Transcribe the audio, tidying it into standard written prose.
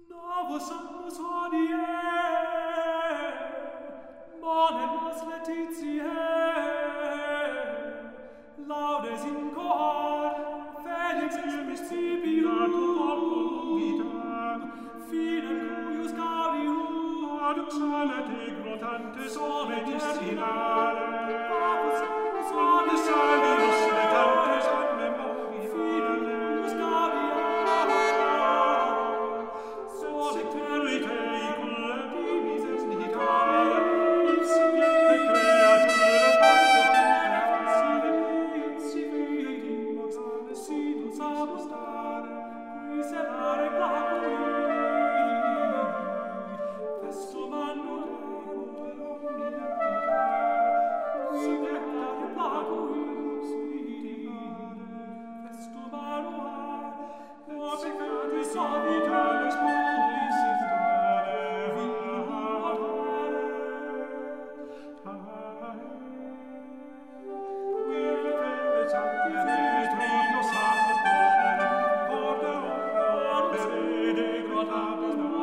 Novus amus hodie, monet nos Laetitiae, laudes in cor, felix ilmis cipiratum populum vitam, finem cuius Gabrium, adux alete grotantes ore destinare, papus amus hodie, salvius letantes ad memoria, finem cuius Gabrium, Amen.